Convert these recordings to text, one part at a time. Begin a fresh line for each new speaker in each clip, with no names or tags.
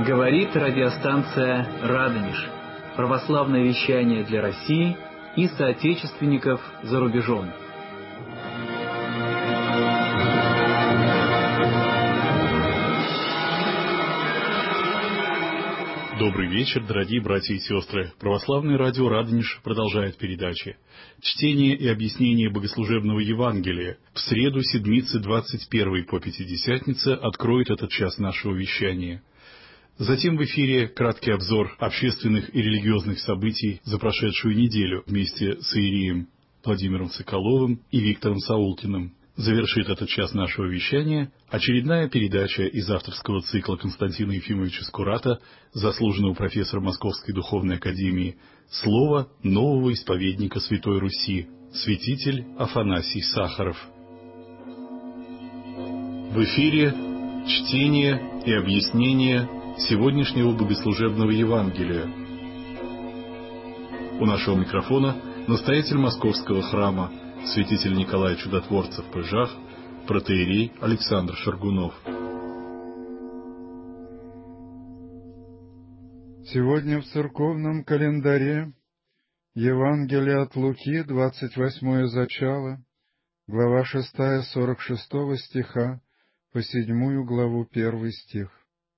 Говорит радиостанция «Радонеж». Православное вещание для России и соотечественников за рубежом.
Добрый вечер, дорогие братья и сестры. Православное радио «Радонеж» продолжает передачи. Чтение и объяснение богослужебного Евангелия. В среду, седмицы 21 по Пятидесятнице откроет этот час нашего вещания. Затем в эфире краткий обзор общественных и религиозных событий за прошедшую неделю вместе с иереем Владимиром Соколовым и Виктором Саулкиным. Завершит этот час нашего вещания очередная передача из авторского цикла Константина Ефимовича Скурата, заслуженного профессора Московской Духовной Академии, «Слово нового исповедника Святой Руси», святитель Афанасий Сахаров. В эфире чтение и объяснение сегодняшнего богослужебного Евангелия. У нашего микрофона настоятель Московского храма, святитель Николай Чудотворцев Пыжах, протоиерей Александр Шаргунов.
Сегодня в церковном календаре Евангелие от Луки, 28 зачало, глава 6, 46 стиха по 7 главу 1 стих.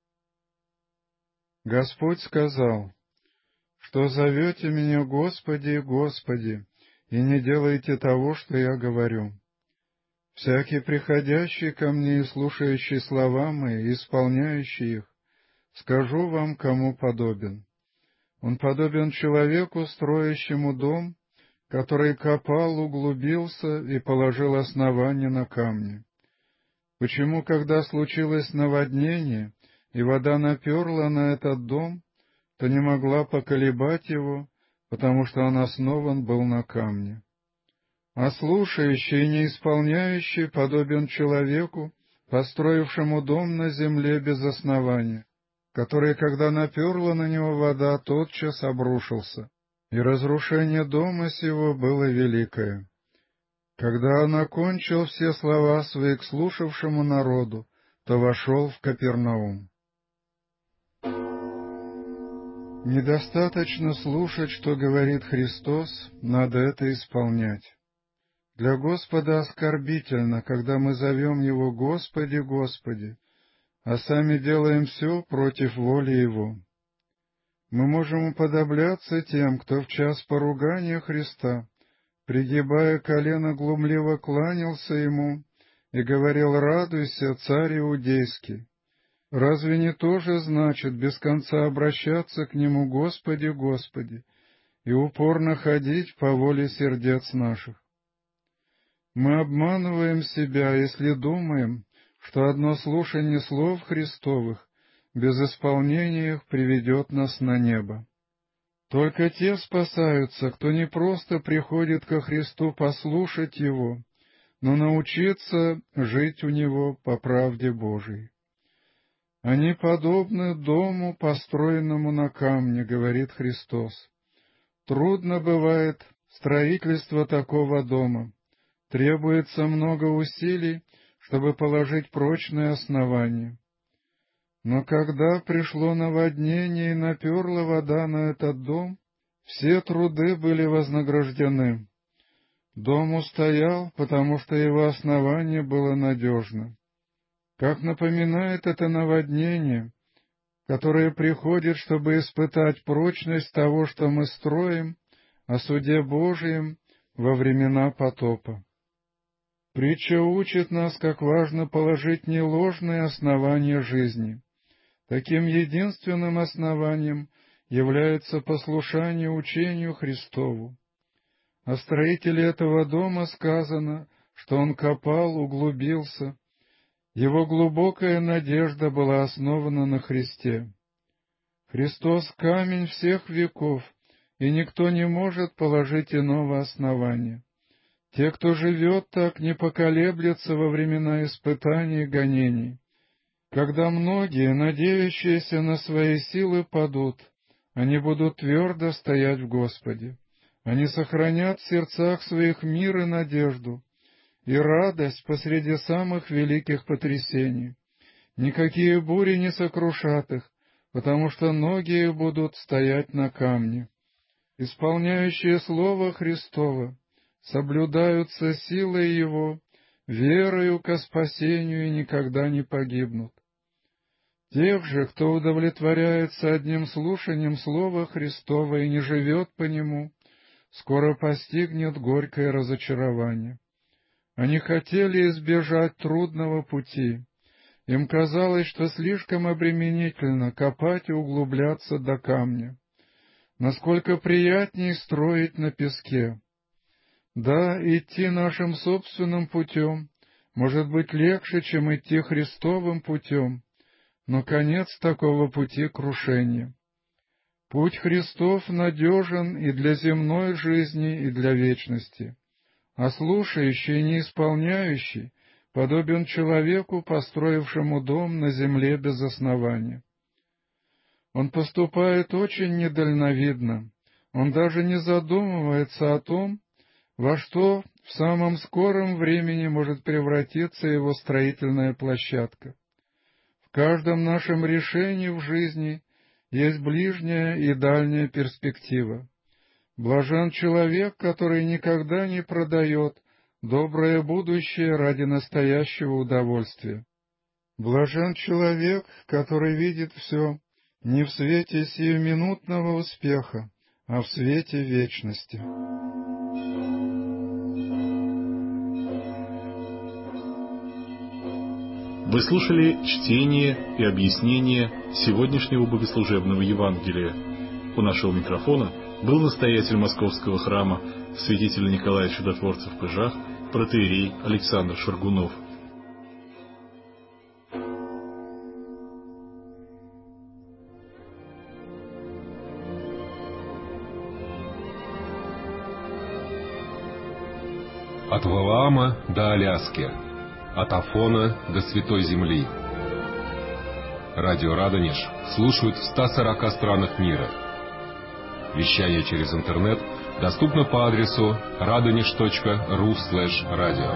Господь сказал, что зовете меня Господи, Господи, и не делаете того, что я говорю. Всякий, приходящий ко мне и слушающий слова мои, и исполняющий их, скажу вам, кому подобен. Он подобен человеку, строящему дом, который копал, углубился и положил основание на камне. Почему, когда случилось наводнение, и вода наперла на этот дом, то не могла поколебать его, потому что он основан был на камне? А слушающий и не исполняющий подобен человеку, построившему дом на земле без основания, который, когда наперла на него вода, тотчас обрушился, и разрушение дома сего было великое. Когда он окончил все слова свои к слушавшему народу, то вошел в Капернаум. Недостаточно слушать, что говорит Христос, надо это исполнять. Для Господа оскорбительно, когда мы зовем Его «Господи, Господи», а сами делаем все против воли Его. Мы можем уподобляться тем, кто в час поругания Христа, пригибая колено, глумливо кланялся Ему и говорил: «Радуйся, царь иудейский». Разве не то же значит без конца обращаться к Нему «Господи, Господи» и упорно ходить по воле сердец наших? Мы обманываем себя, если думаем, что одно слушание слов Христовых без исполнения их приведет нас на небо. Только те спасаются, кто не просто приходит ко Христу послушать Его, но научиться жить у Него по правде Божией. Они подобны дому, построенному на камне, говорит Христос. Трудно бывает строительство такого дома. Требуется много усилий, чтобы положить прочное основание. Но когда пришло наводнение и наперла вода на этот дом, все труды были вознаграждены. Дом устоял, потому что его основание было надежно. Как напоминает это наводнение, которое приходит, чтобы испытать прочность того, что мы строим, о суде Божием во времена потопа. Притча учит нас, как важно положить не ложные основания жизни. Таким единственным основанием является послушание учению Христову. О строителе этого дома сказано, что он копал, углубился. Его глубокая надежда была основана на Христе. Христос — камень всех веков, и никто не может положить иного основания. Те, кто живет так, не поколеблются во времена испытаний и гонений. Когда многие, надеющиеся на свои силы, падут, они будут твердо стоять в Господе. Они сохранят в сердцах своих мир и надежду, и радость посреди самых великих потрясений. Никакие бури не сокрушат их, потому что ноги их будут стоять на камне. Исполняющие Слово Христово соблюдаются силой Его, верою ко спасению и никогда не погибнут. Тех же, кто удовлетворяется одним слушанием Слова Христова и не живет по нему, скоро постигнет горькое разочарование. Они хотели избежать трудного пути. Им казалось, что слишком обременительно копать и углубляться до камня. Насколько приятнее строить на песке. Да, идти нашим собственным путем может быть легче, чем идти Христовым путем, но конец такого пути — крушение. Путь Христов надежен и для земной жизни, и для вечности, а слушающий и не исполняющий подобен человеку, построившему дом на земле без основания. Он поступает очень недальновидно, он даже не задумывается о том, во что в самом скором времени может превратиться его строительная площадка. В каждом нашем решении в жизни есть ближняя и дальняя перспектива. Блажен человек, который никогда не продает доброе будущее ради настоящего удовольствия. Блажен человек, который видит все не в свете сиюминутного успеха, а в свете вечности.
Вы слушали чтение и объяснение сегодняшнего богослужебного Евангелия. У нашего микрофона был настоятель Московского храма святителя Николая Чудотворца в Пыжах, протоиерей Александр Шаргунов.
От Валаама до Аляски, от Афона до Святой Земли. Радио Радонеж слушают в 140 странах мира. Вещание через интернет доступно по адресу radonish.ru/radio.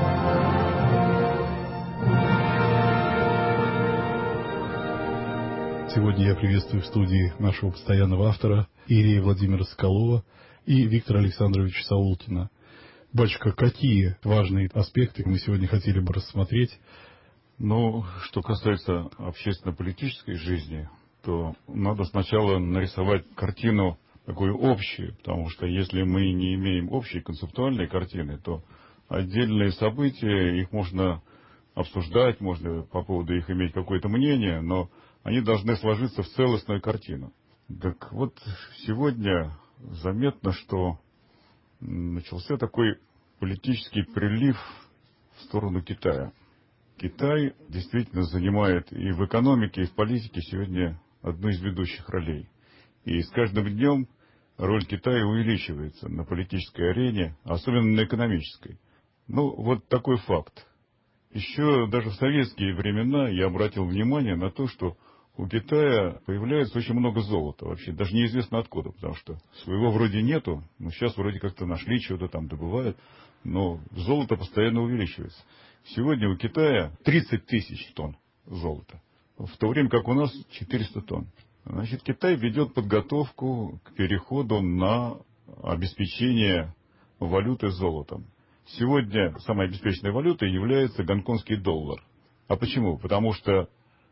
Сегодня я приветствую в студии нашего постоянного автора иерея Владимира Соколова и Виктора Александровича Саулкина. Батюшка, какие важные аспекты мы сегодня хотели бы рассмотреть?
Ну, что касается общественно-политической жизни, то надо сначала нарисовать картину такую общую, потому что если мы не имеем общей концептуальной картины, то отдельные события, их можно обсуждать, можно по поводу их иметь какое-то мнение, но они должны сложиться в целостную картину. Так вот, сегодня заметно, что начался такой политический прилив в сторону Китая. Китай действительно занимает и в экономике, и в политике сегодня одну из ведущих ролей. И с каждым днем роль Китая увеличивается на политической арене, особенно на экономической. Ну, вот такой факт. Еще даже в советские времена я обратил внимание на то, что у Китая появляется очень много золота вообще, даже неизвестно откуда, потому что своего вроде нету, но сейчас вроде как-то нашли, что-то там добывают, но золото постоянно увеличивается. Сегодня у Китая 30 тысяч тонн золота, в то время как у нас 400 тонн. Значит, Китай ведет подготовку к переходу на обеспечение валюты золотом. Сегодня самой обеспеченной валютой является гонконгский доллар. А почему? Потому что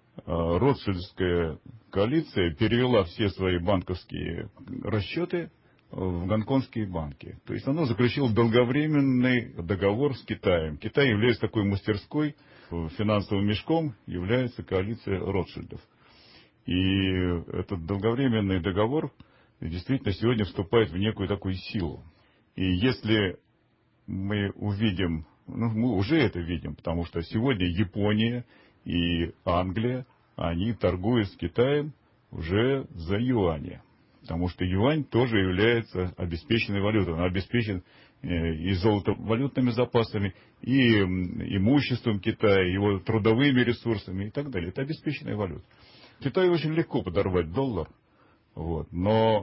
Ротшильдская коалиция перевела все свои банковские расчеты в гонконгские банки. То есть она заключила долговременный договор с Китаем. Китай является такой мастерской, финансовым мешком является коалиция Ротшильдов. И этот долговременный договор действительно сегодня вступает в некую такую силу. И если мы увидим, мы уже это видим, потому что сегодня Япония и Англия, они торгуют с Китаем уже за юани. Потому что юань тоже является обеспеченной валютой. Он обеспечен и золотовалютными запасами, и имуществом Китая, его трудовыми ресурсами и так далее. Это обеспеченная валюта. Китаю очень легко подорвать доллар, вот, но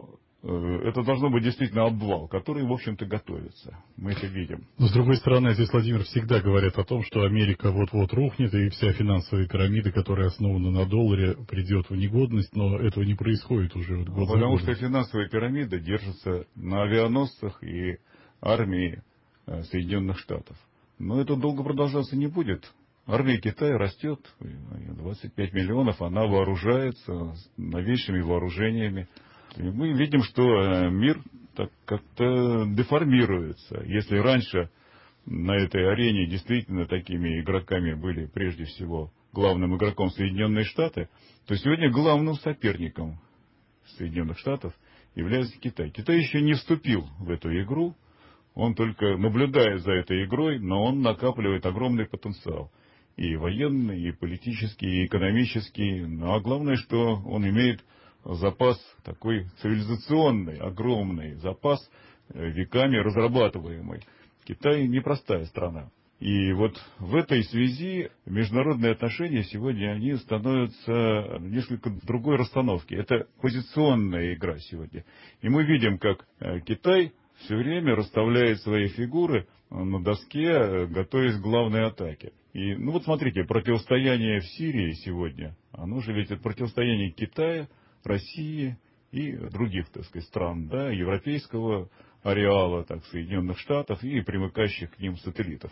это должно быть действительно обвал, который, в общем-то, готовится. Мы это видим.
Но, с другой стороны, здесь, Владимир, всегда говорят о том, что Америка вот-вот рухнет, и вся финансовая пирамида, которая основана на долларе, придет в негодность, но этого не происходит уже вот год за
Потому
годом.
что финансовая пирамида держится на авианосцах и армии Соединенных Штатов. Но это долго продолжаться не будет. Армия Китая растет, 25 миллионов, она вооружается новейшими вооружениями. И мы видим, что мир так как-то деформируется. Если раньше на этой арене действительно такими игроками были прежде всего главным игроком Соединенные Штаты, то сегодня главным соперником Соединенных Штатов является Китай. Китай еще не вступил в эту игру, он только наблюдает за этой игрой, но он накапливает огромный потенциал. И военный, и политический, и экономический. Ну, а главное, что он имеет запас такой цивилизационный, огромный запас, веками разрабатываемый. Китай непростая страна. И вот в этой связи международные отношения сегодня они становятся несколько другой расстановки. Это позиционная игра сегодня. И мы видим, как Китай все время расставляет свои фигуры на доске, готовясь к главной атаке. И, ну вот смотрите, противостояние в Сирии сегодня, оно же ведь это противостояние Китая, России и других, так сказать, стран, да, европейского ареала, так, Соединенных Штатов и примыкающих к ним сателлитов.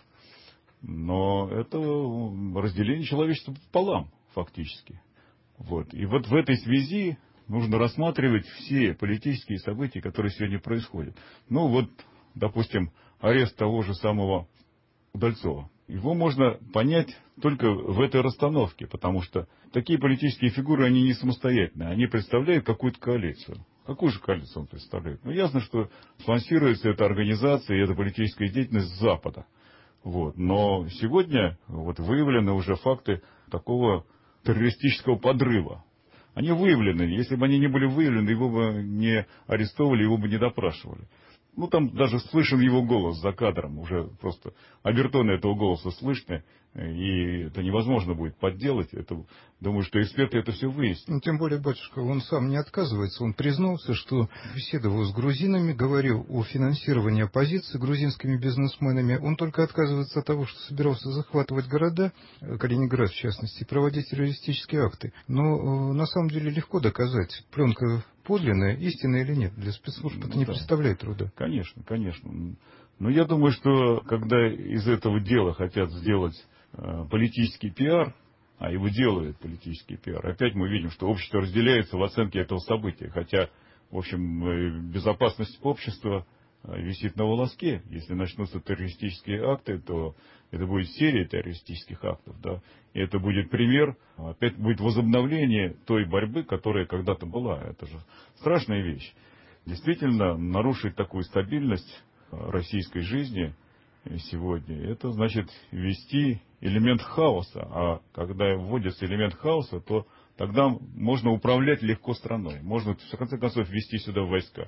Но это разделение человечества пополам, фактически. Вот. И вот в этой связи нужно рассматривать все политические события, которые сегодня происходят. Ну вот, допустим, арест того же самого Удальцова. Его можно понять только в этой расстановке, потому что такие политические фигуры, они не самостоятельные, они представляют какую-то коалицию. Какую же коалицию он представляет? Ну, ясно, что спонсируется эта организация и эта политическая деятельность с Запада. Вот. Но сегодня вот выявлены уже факты такого террористического подрыва. Они выявлены. Если бы они не были выявлены, его бы не арестовывали, его бы не допрашивали. Ну, там даже слышен его голос за кадром, уже просто обертоны этого голоса слышны, и это невозможно будет подделать. Это, думаю, что эксперты это все выяснят.
Ну, тем более, батюшка, он сам не отказывается. Он признался, что беседовал с грузинами, говорил о финансировании оппозиции грузинскими бизнесменами. Он только отказывается от того, что собирался захватывать города, Калининград в частности, и проводить террористические акты. Но на самом деле легко доказать, пленка подлинная, истинная или нет. Для спецслужб это не представляет труда.
Конечно, конечно. Но я думаю, что когда из этого дела хотят сделать политический пиар, а его делают политический пиар, опять мы видим, что общество разделяется в оценке этого события. Хотя, в общем, безопасность общества висит на волоске. Если начнутся террористические акты, то это будет серия террористических актов, да, и это будет пример, опять будет возобновление той борьбы, которая когда-то была. Это же страшная вещь. Действительно, нарушить такую стабильность российской жизни сегодня, это значит ввести элемент хаоса. А когда вводится элемент хаоса, то тогда можно управлять легко страной. Можно, в конце концов, ввести сюда войска.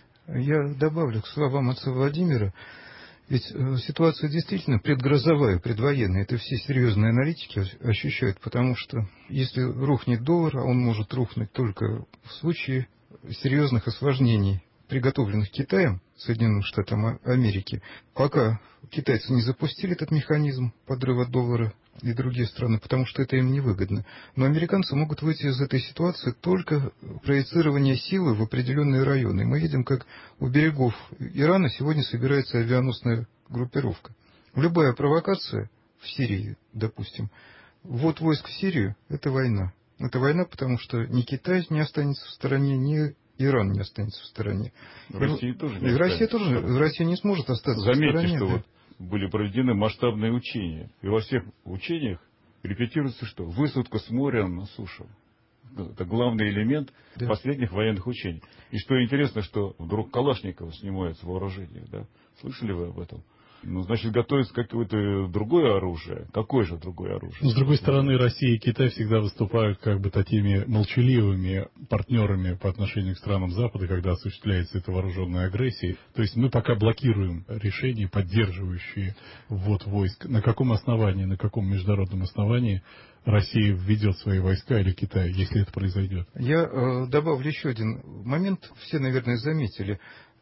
Я добавлю к словам отца Владимира, ведь ситуация действительно предгрозовая, предвоенная. Это все серьезные аналитики ощущают, потому что если рухнет доллар, а он может рухнуть только в случае серьезных осложнений, приготовленных Китаем, Соединенным Штатам Америки, пока китайцы не запустили этот механизм подрыва доллара и другие страны, потому что это им невыгодно. Но американцы могут выйти из этой ситуации только проецирование силы в определенные районы. И мы видим, как у берегов Ирана сегодня собирается авианосная группировка. Любая провокация в Сирии, допустим, ввод войск в Сирию – это война. Это война, потому что ни Китай не останется в стороне, ни Иран не останется в стороне.
Россия тоже не
останется. Россия не сможет остаться в стороне.
Заметьте, что вот были проведены масштабные учения. И во всех учениях репетируется что? Высадка с моря на сушу. Это главный элемент последних военных учений. И что интересно, что вдруг Калашников снимает с вооружения. Да? Слышали вы об этом? Ну, значит, готовится какое-то другое оружие. Какое же другое оружие?
Но, с другой стороны, Россия и Китай всегда выступают как бы такими молчаливыми партнерами по отношению к странам Запада, когда осуществляется эта вооруженная агрессия. То есть мы пока блокируем решения, поддерживающие ввод войск. На каком основании, на каком международном основании Россия введет свои войска или Китай, если это произойдет?
Я добавлю еще один момент. Все, наверное, заметили.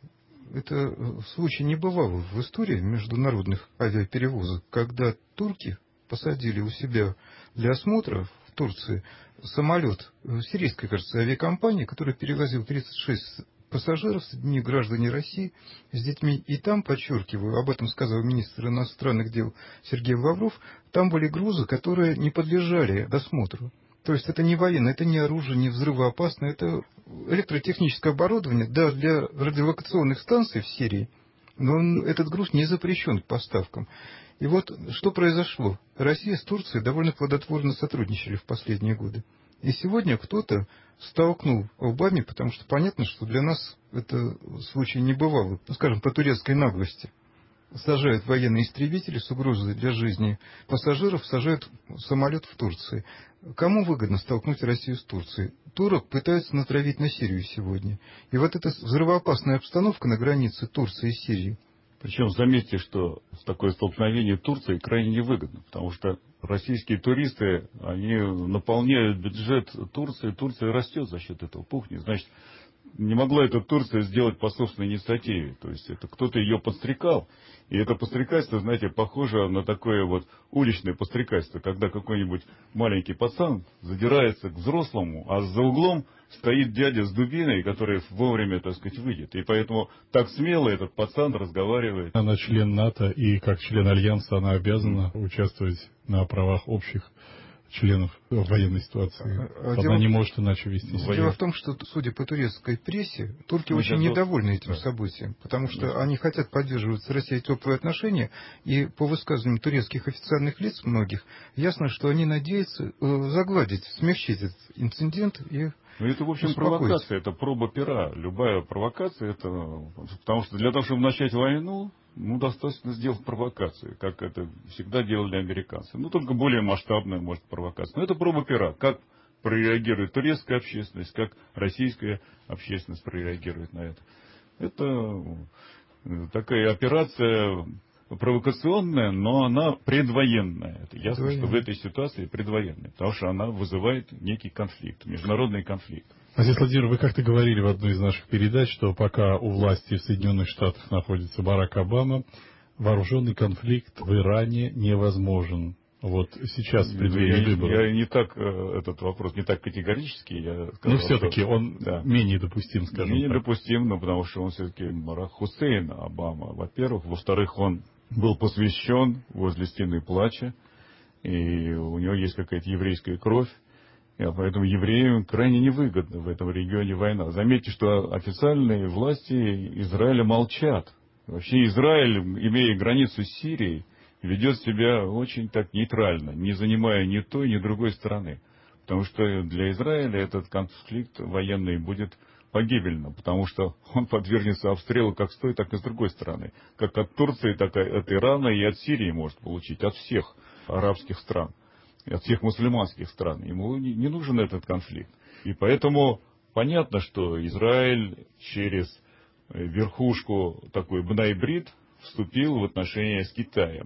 Это случай небывалый в истории международных авиаперевозок, когда турки посадили у себя для осмотра в Турции самолет сирийской, кажется, авиакомпании, который перевозил 36 пассажиров, среди них граждане России, с детьми. И там, подчеркиваю, об этом сказал министр иностранных дел Сергей Лавров, там были грузы, которые не подлежали досмотру. То есть это не военное, это не оружие, не взрывоопасное, это электротехническое оборудование, да, для радиолокационных станций в Сирии, но этот груз не запрещен к поставкам. И вот что произошло. Россия с Турцией довольно плодотворно сотрудничали в последние годы. И сегодня кто-то столкнул лбами, потому что понятно, что для нас это случай небывалый, скажем, по турецкой наглости. Сажают военные истребители с угрозой для жизни пассажиров, сажают самолет в Турции. Кому выгодно столкнуть Россию с Турцией? Турок пытаются натравить на Сирию сегодня. И вот эта взрывоопасная обстановка на границе Турции и Сирии.
Причем заметьте, что такое столкновение Турции крайне невыгодно, потому что российские туристы, они наполняют бюджет Турции, Турция растет за счет этого, пухнет. Значит, не могла эта Турция сделать по собственной инициативе. То есть это кто-то ее подстрекал. И это подстрекательство, знаете, похоже на такое вот уличное подстрекательство, когда какой-нибудь маленький пацан задирается к взрослому, а за углом стоит дядя с дубиной, который вовремя, так сказать, выйдет. И поэтому так смело этот пацан разговаривает.
Она член НАТО, и как член Альянса она обязана участвовать на правах общих членов военной ситуации. Она не может иначе вести себя.
Дело в том, что, судя по турецкой прессе, турки очень недовольны этим событием, потому что они хотят поддерживать с Россией теплые отношения, и по высказываниям турецких официальных лиц многих, ясно, что они надеются загладить, смягчить этот инцидент и
ну, это, в общем, провокация, это проба пера. Любая провокация, это... Потому что для того, чтобы начать войну, ну, достаточно сделать провокацию, как это всегда делали американцы. Ну, только более масштабная, может, провокация. Но это проба пера. Как прореагирует турецкая общественность, как российская общественность прореагирует на это. Это такая операция провокационная, но она предвоенная. Это ясно, что в этой ситуации предвоенная, потому что она вызывает некий конфликт, международный конфликт.
Азиз Владимирович, вы как-то говорили в одной из наших передач, что пока у власти в Соединенных Штатах находится Барак Обама, вооруженный конфликт в Иране невозможен. Вот сейчас в преддверии выборов.
Я не так, этот вопрос не так категорически. Я сказал,
но все-таки
что,
он менее допустим, скажем так.
Менее допустим, но потому что он все-таки Барак Хусейн Обама, во-первых. Во-вторых, он был посвящен возле стены плача, и у него есть какая-то еврейская кровь. И поэтому евреям крайне невыгодна в этом регионе война. Заметьте, что официальные власти Израиля молчат. Вообще Израиль, имея границу с Сирией, ведет себя очень так нейтрально, не занимая ни той, ни другой стороны. Потому что для Израиля этот конфликт военный будет погибельным, потому что он подвергнется обстрелу как с той, так и с другой стороны. Как от Турции, так и от Ирана и от Сирии может получить, от всех арабских стран, от всех мусульманских стран. Ему не нужен этот конфликт. И поэтому понятно, что Израиль через верхушку такой Бнай-Брит вступил в отношения с Китаем.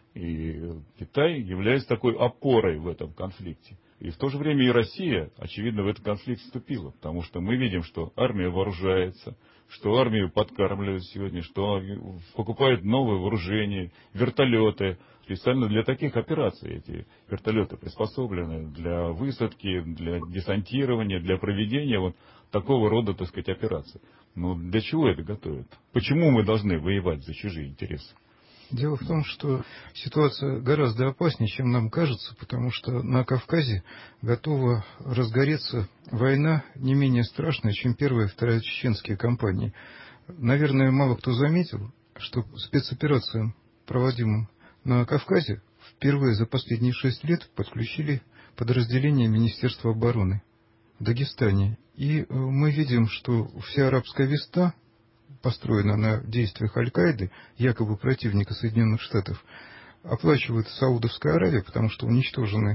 И Китай является такой опорой в этом конфликте. И в то же время и Россия, очевидно, в этот конфликт вступила. Потому что мы видим, что армия вооружается, что армию подкармливают сегодня, что покупают новые вооружения, вертолеты. Специально для таких операций эти вертолеты приспособлены для высадки, для десантирования, для проведения вот такого рода, так сказать, операций. Но для чего это готовят? Почему мы должны воевать за чужие интересы?
Дело в том, что ситуация гораздо опаснее, чем нам кажется, потому что на Кавказе готова разгореться война не менее страшная, чем Первая и Вторая чеченские кампании. Наверное, мало кто заметил, что спецоперациям, проводимым на Кавказе, впервые за последние 6 лет подключили подразделения Министерства обороны в Дагестане. И мы видим, что вся арабская весна построена на действиях Аль-Каиды, якобы противника Соединенных Штатов, оплачивает Саудовская Аравия, потому что уничтожены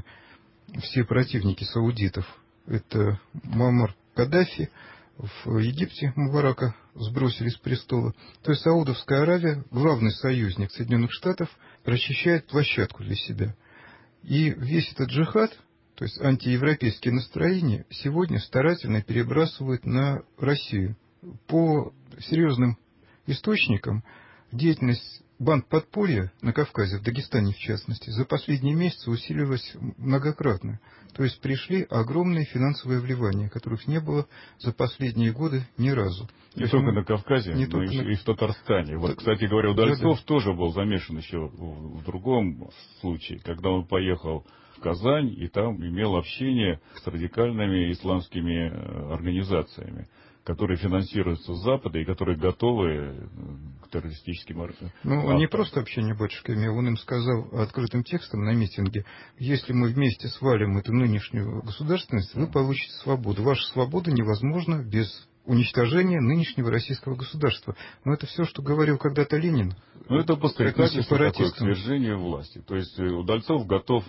все противники саудитов. Это Муаммар Каддафи, в Египте Мубарака сбросили с престола. То есть Саудовская Аравия, главный союзник Соединенных Штатов, расчищает площадку для себя. И весь этот джихад, то есть антиевропейские настроения, сегодня старательно перебрасывают на Россию. По серьезным источникам, деятельность банд подполья на Кавказе, в Дагестане в частности, за последние месяцы усиливалась многократно. То есть пришли огромные финансовые вливания, которых не было за последние годы ни разу.
Не только на Кавказе, но еще и в Татарстане. Вот, кстати говоря, Удальцов тоже был замешан еще в другом случае, когда он поехал в Казань и там имел общение с радикальными исламскими организациями, которые финансируются с Запада и которые готовы к террористическим актам.
Ну, он не просто общение батюшка имел, он им сказал открытым текстом на митинге: если мы вместе свалим эту нынешнюю государственность, вы получите свободу. Ваша свобода невозможна без уничтожения нынешнего российского государства. Но это все, что говорил когда-то Ленин.
Ну, это посредничество такое к свержению власти. То есть Удальцов готов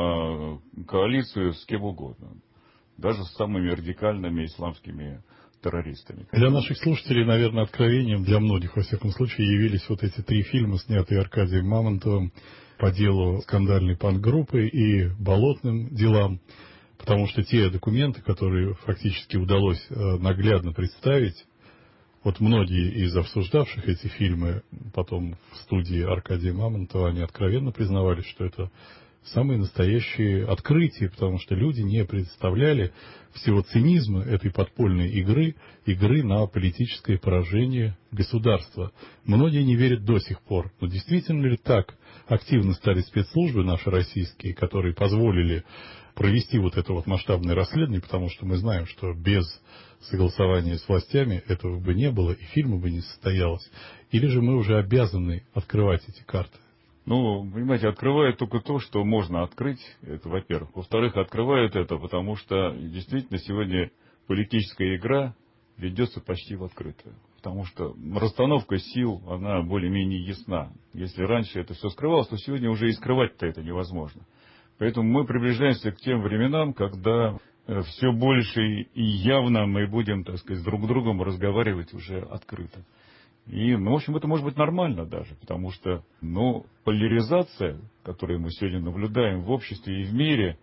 на коалицию с кем угодно, даже с самыми радикальными исламскими террористами.
Для наших слушателей, наверное, откровением, для многих, во всяком случае, явились вот эти 3 фильма, снятые Аркадием Мамонтовым по делу скандальной панк-группы и болотным делам, потому что те документы, которые фактически удалось наглядно представить, вот многие из обсуждавших эти фильмы потом в студии Аркадия Мамонтова, они откровенно признавались, что это самые настоящие открытия, потому что люди не представляли всего цинизма этой подпольной игры на политическое поражение государства. Многие не верят до сих пор. Но действительно ли так активно стали спецслужбы наши российские, которые позволили провести вот это вот масштабное расследование, потому что мы знаем, что без согласования с властями этого бы не было и фильма бы не состоялось. Или же мы уже обязаны открывать эти карты?
Ну, понимаете, открывают только то, что можно открыть, это во-первых. Во-вторых, открывают это, потому что действительно сегодня политическая игра ведется почти в открытую. Потому что расстановка сил, она более-менее ясна. Если раньше это все скрывалось, то сегодня уже и скрывать-то это невозможно. Поэтому мы приближаемся к тем временам, когда все больше и явно мы будем, так сказать, друг с другом разговаривать уже открыто. И, ну, в общем, это может быть нормально даже, потому что, ну, поляризация, которую мы сегодня наблюдаем в обществе и в мире,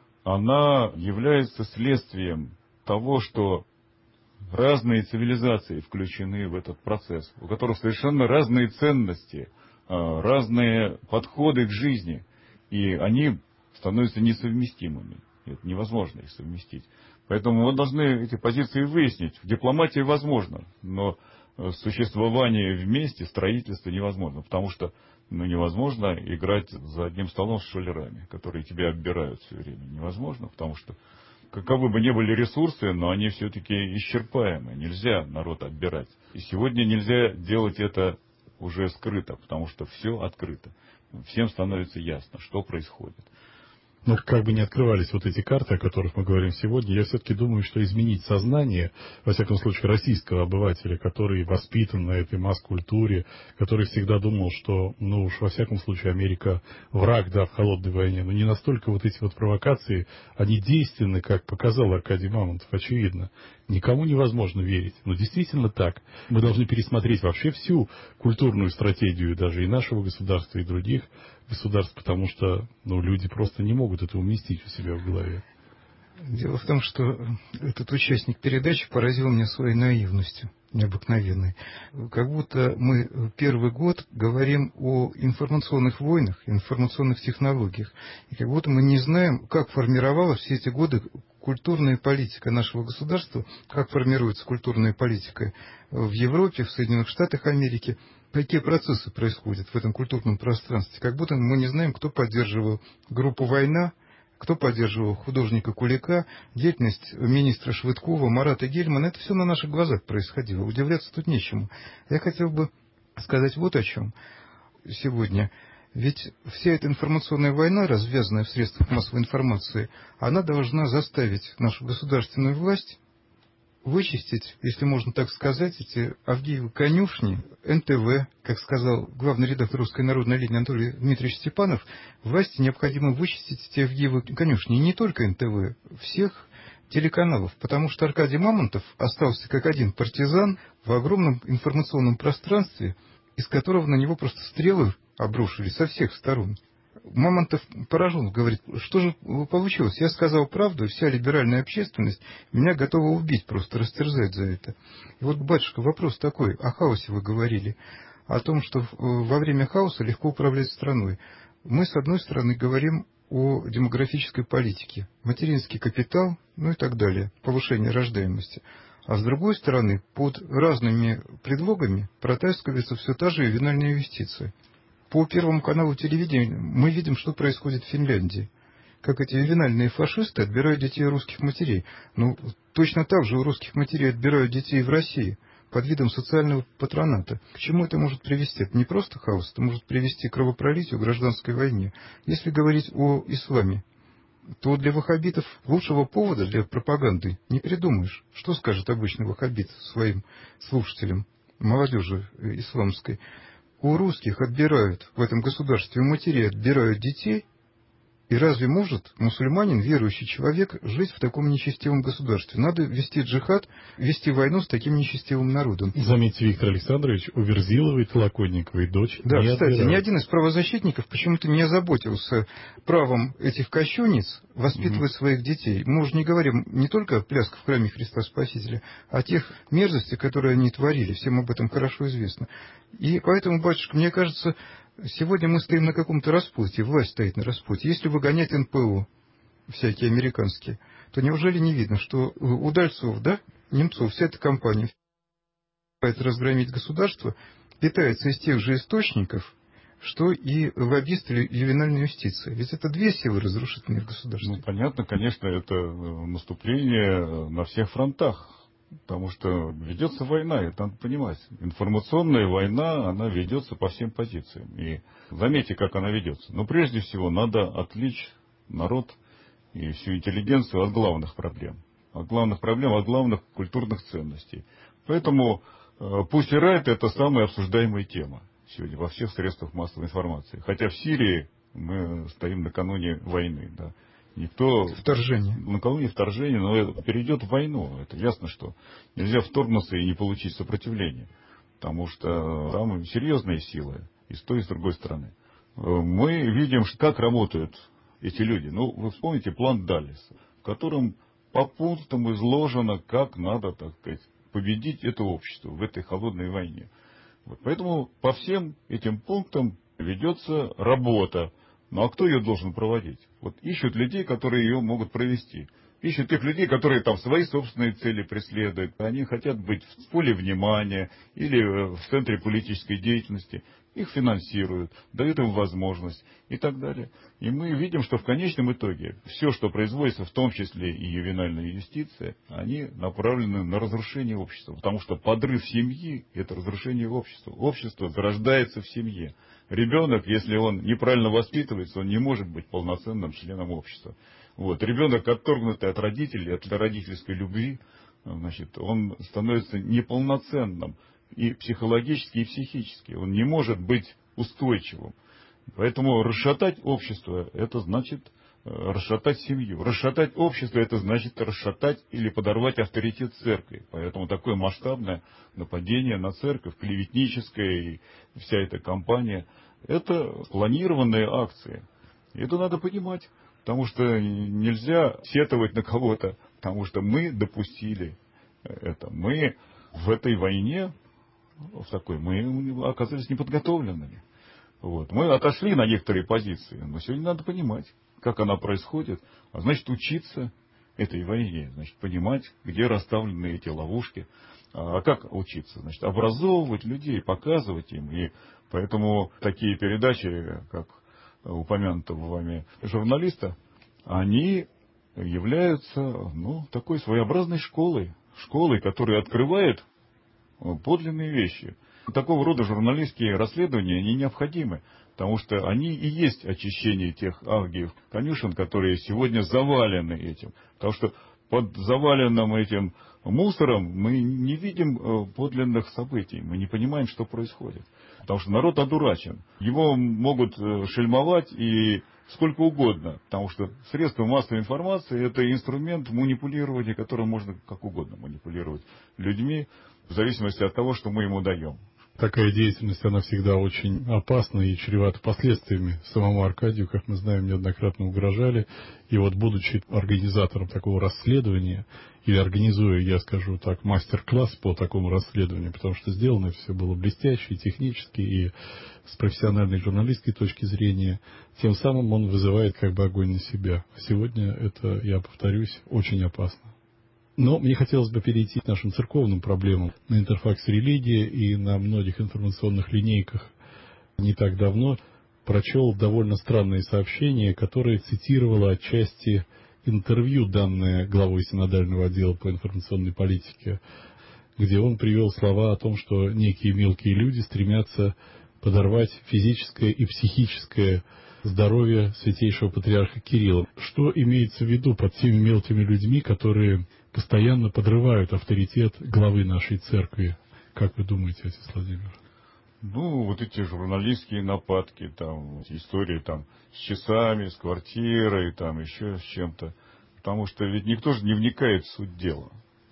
она является следствием того, что разные цивилизации включены в этот процесс, у которых совершенно разные ценности, разные подходы к жизни, и они становятся несовместимыми. Это невозможно их совместить. Поэтому мы должны эти позиции выяснить. В дипломатии возможно, но существование вместе, строительство невозможно, потому что невозможно играть за одним столом с шулерами, которые тебя оббирают все время. Невозможно, потому что каковы бы ни были ресурсы, но они все-таки исчерпаемы. Нельзя народ отбирать. И сегодня нельзя делать это уже скрыто, потому что все открыто. Всем становится ясно, что происходит.
Но как бы ни открывались вот эти карты, о которых мы говорим сегодня, я все-таки думаю, что изменить сознание, во всяком случае, российского обывателя, который воспитан на этой масс-культуре, который всегда думал, что, ну уж во всяком случае, Америка враг, да, в холодной войне, но не настолько вот эти вот провокации, они действенны, как показал Аркадий Мамонтов, очевидно. Никому невозможно верить, но действительно так. Мы должны пересмотреть вообще всю культурную стратегию даже и нашего государства, и других государств, потому что, ну, люди просто не могут это уместить у себя в голове.
Дело в том, что этот участник передачи поразил меня своей наивностью необыкновенной. Как будто мы первый год говорим о информационных войнах, информационных технологиях, и как будто мы не знаем, как формировалась все эти годы культурная политика нашего государства, как формируется культурная политика в Европе, в Соединенных Штатах Америки, какие процессы происходят в этом культурном пространстве. Как будто мы не знаем, кто поддерживал группу «Война», кто поддерживал художника Кулика, деятельность министра Швыдкова, Марата Гельмана. Это все на наших глазах происходило. Удивляться тут нечему. Я хотел бы сказать вот о чем сегодня. Ведь вся эта информационная война, развязанная в средствах массовой информации, она должна заставить нашу государственную власть вычистить, если можно так сказать, эти Авгиевы конюшни, НТВ, как сказал главный редактор Русской народной линии Анатолий Дмитриевич Степанов, власти необходимо вычистить эти Авгиевы конюшни, и не только НТВ, всех телеканалов, потому что Аркадий Мамонтов остался как один партизан в огромном информационном пространстве, из которого на него просто стрелы обрушились со всех сторон. Мамонтов поражен, говорит, что же получилось? Я сказал правду, и вся либеральная общественность меня готова убить, просто растерзать за это. И вот, батюшка, вопрос такой, о хаосе вы говорили, о том, что во время хаоса легко управлять страной. Мы, с одной стороны, говорим о демографической политике, материнский капитал, ну и так далее, повышение рождаемости. А с другой стороны, под разными предлогами протаскивается все та же ювенальная юстиция. По Первому каналу телевидения мы видим, что происходит в Финляндии. Как эти ювенальные фашисты отбирают детей русских матерей. Ну, точно так же у русских матерей отбирают детей в России под видом социального патроната. К чему это может привести? Это не просто хаос, это может привести к кровопролитию, гражданской войне. Если говорить о исламе, то для ваххабитов лучшего повода для пропаганды не придумаешь. Что скажет обычный ваххабит своим слушателям, молодежи исламской? У русских отбирают в этом государстве, у матерей отбирают детей, и разве может мусульманин, верующий человек, жить в таком нечестивом государстве? Надо вести джихад, вести войну с таким нечестивым народом.
Заметьте, Виктор Александрович, у Верзиловой, Толоконниковой дочь
да,
не
кстати,
отбирают.
ни один из правозащитников почему-то не озаботился правом этих кощунниц воспитывать своих детей. Мы уже не говорим не только о плясках в храме Христа Спасителя, а о тех мерзостях, которые они творили. Всем об этом хорошо известно. И поэтому, батюшка, мне кажется, сегодня мы стоим на каком-то распутье, власть стоит на распутье. Если выгонять НПО, всякие американские, то неужели не видно, что Удальцов, да, Немцов, вся эта компания пытается разгромить государство, питается из тех же источников, что и лоббисты ювенальной юстиции. Ведь это две силы разрушительные в государстве.
Ну, понятно, конечно, это наступление на всех фронтах. Потому что ведется война, это надо понимать. Информационная война, она ведется по всем позициям. И заметьте, как она ведется. Но прежде всего надо отвлечь народ и всю интеллигенцию от главных проблем. От главных культурных ценностей. Поэтому пусть и райт — это самая обсуждаемая тема сегодня во всех средствах массовой информации. Хотя в Сирии мы стоим накануне войны, да. Никто накануне вторжения, но это перейдет в войну. Это ясно, что нельзя вторгнуться и не получить сопротивление. Потому что там серьезные силы и с той, и с другой стороны. Мы видим, как работают эти люди. Ну, вы вспомните план Даллеса, в котором по пунктам изложено, как надо, так сказать, победить это общество в этой холодной войне. Вот. Поэтому по всем этим пунктам ведется работа. Ну а кто ее должен проводить? Вот ищут людей, которые ее могут провести. Ищут тех людей, которые там свои собственные цели преследуют. Они хотят быть в поле внимания или в центре политической деятельности. Их финансируют, дают им возможность и так далее. И мы видим, что в конечном итоге все, что производится, в том числе и ювенальная юстиция, они направлены на разрушение общества. Потому что подрыв семьи – это разрушение общества. Общество зарождается в семье. Ребенок, если он неправильно воспитывается, он не может быть полноценным членом общества. Вот. Ребенок, отторгнутый от родителей, от родительской любви, значит, он становится неполноценным и психологически, и психически. Он не может быть устойчивым. Поэтому расшатать общество – это значит расшатать семью. Расшатать общество – это значит расшатать или подорвать авторитет церкви. Поэтому такое масштабное нападение на церковь, клеветническое, и вся эта кампания – это планированные акции. И это надо понимать, потому что нельзя сетовать на кого-то, потому что мы допустили это. Мы в этой войне, мы оказались неподготовленными. Вот. Мы отошли на некоторые позиции, но сегодня надо понимать, как она происходит, а значит учиться этой войне, значит понимать, где расставлены эти ловушки. А как учиться? Значит, образовывать людей, показывать им. И поэтому такие передачи, как упомянутого вами журналиста, они являются такой своеобразной школой, которая открывает подлинные вещи. Такого рода журналистские расследования, они необходимы, потому что они и есть очищение тех авгиев конюшен, которые сегодня завалены этим. Потому что под заваленным этим мусором мы не видим подлинных событий, мы не понимаем, что происходит. Потому что народ одурачен. Его могут шельмовать и сколько угодно, потому что средства массовой информации – это инструмент манипулирования, которым можно как угодно манипулировать людьми, в зависимости от того, что мы ему даем.
Такая деятельность, она всегда очень опасна и чревата последствиями. Самому Аркадию, как мы знаем, неоднократно угрожали. И вот, будучи организатором такого расследования, или организуя, я скажу так, мастер-класс по такому расследованию, потому что сделано все было блестяще, и технически, и с профессиональной журналистской точки зрения, тем самым он вызывает как бы огонь на себя. Сегодня это, я повторюсь, очень опасно. Но мне хотелось бы перейти к нашим церковным проблемам. На интерфаксе «Религия» и на многих информационных линейках не так давно прочел довольно странные сообщения, которые цитировало отчасти интервью, данное главой синодального отдела по информационной политике, где он привел слова о том, что некие мелкие люди стремятся подорвать физическое и психическое здоровье святейшего патриарха Кирилла. Что имеется в виду под теми мелкими людьми, которые постоянно подрывают авторитет главы нашей церкви? Как вы думаете, отец Владимир?
Ну, вот эти журналистские нападки, там, истории там, с часами, с квартирой, там, еще с чем-то. Потому что ведь никто же не вникает в суть дела,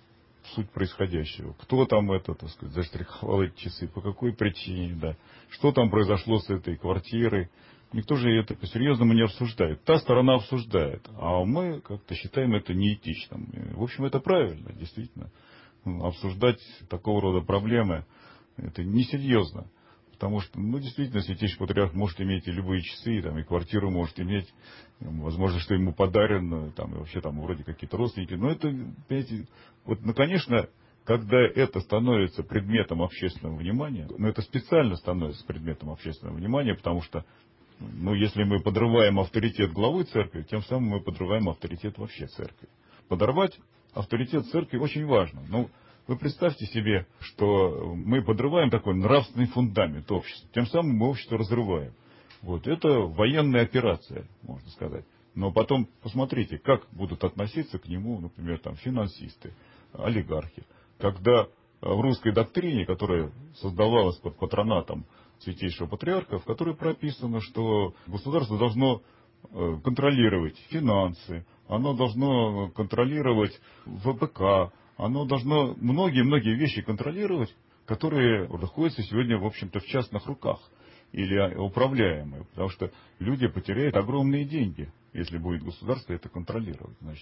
в суть происходящего. Кто там это, так сказать, заштриховал эти часы, по какой причине, да. Что там произошло с этой квартирой. Никто же это по-серьезному не обсуждает. Та сторона обсуждает, а мы как-то считаем это неэтичным. В общем, это правильно, действительно. Обсуждать такого рода проблемы, это несерьезно. Потому что, ну, действительно, святейший патриарх может иметь и любые часы, там, и квартиру может иметь, возможно, что ему подарено, там, и вообще там вроде какие-то родственники. Но это, понимаете, вот, ну, конечно, когда это становится предметом общественного внимания, но это специально становится предметом общественного внимания, потому что, ну, если мы подрываем авторитет главы церкви, тем самым мы подрываем авторитет вообще церкви. Подорвать авторитет церкви очень важно. Ну, вы представьте себе, что мы подрываем такой нравственный фундамент общества. Тем самым мы общество разрываем. Вот. Это военная операция, можно сказать. Но потом посмотрите, как будут относиться к нему, например, там, финансисты, олигархи. Когда в русской доктрине, которая создавалась под патронатом святейшего патриарха, в которой прописано, что государство должно контролировать финансы, оно должно контролировать ВПК, оно должно многие-многие вещи контролировать, которые находятся сегодня, в общем-то, в частных руках или управляемые, потому что люди потеряют огромные деньги, если будет государство это контролировать. Значит,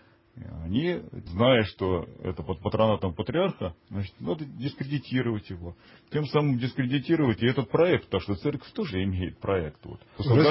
они, зная, что это под патронатом патриарха, значит, надо дискредитировать его. Тем самым дискредитировать и этот проект, потому что церковь тоже имеет проект. Вот,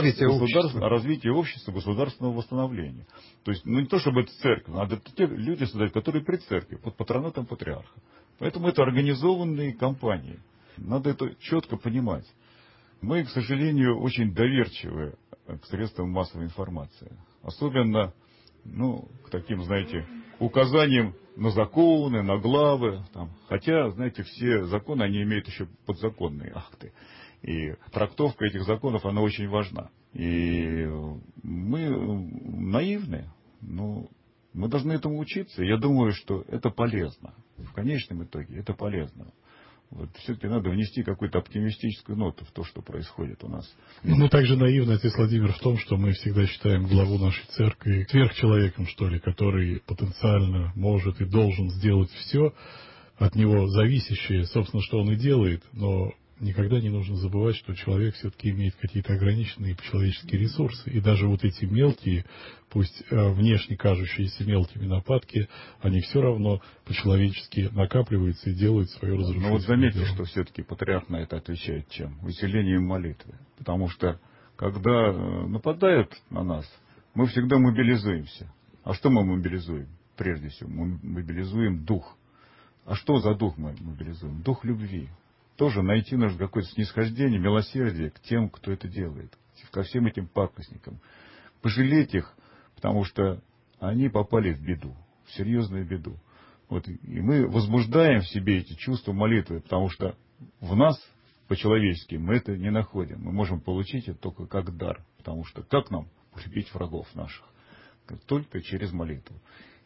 развитие общества, государственного восстановления. То есть, ну не то, чтобы это церковь, надо те люди создать, которые при церкви, под патронатом патриарха. Поэтому это организованные кампании. Надо это четко понимать. Мы, к сожалению, очень доверчивы к средствам массовой информации. Особенно, ну, к таким, знаете, указаниям на законы, на главы. Там. Хотя, знаете, все законы, они имеют еще подзаконные акты. И трактовка этих законов, она очень важна. И мы наивны, но мы должны этому учиться. Я думаю, что это полезно. В конечном итоге это полезно. Вот, все-таки надо внести какую-то оптимистическую ноту в то, что происходит у нас.
Мы также наивны, отец Владимир, в том, что мы всегда считаем главу нашей церкви сверхчеловеком, что ли, который потенциально может и должен сделать все от него зависящее, собственно, что он и делает, но никогда не нужно забывать, что человек все-таки имеет какие-то ограниченные человеческие ресурсы. И даже вот эти мелкие, пусть внешне кажущиеся мелкими нападки, они все равно по-человечески накапливаются и делают свое разрушение.
Ну вот заметьте, что все-таки патриарх на это отвечает чем? Усилением молитвы. Потому что, когда нападают на нас, мы всегда мобилизуемся. А что мы мобилизуем? Прежде всего, мы мобилизуем дух. А что за дух мы мобилизуем? Дух любви. Тоже найти нужно какое-то снисхождение, милосердие к тем, кто это делает, ко всем этим пакостникам. Пожалеть их, потому что они попали в беду, в серьезную беду. Вот, и мы возбуждаем в себе эти чувства молитвы, потому что в нас, по-человечески, мы это не находим. Мы можем получить это только как дар. Потому что как нам любить врагов наших? Только через молитву.